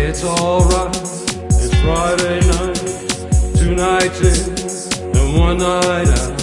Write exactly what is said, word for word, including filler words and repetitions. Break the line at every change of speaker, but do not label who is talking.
It's alright, it's Friday night, two nights in and one night out.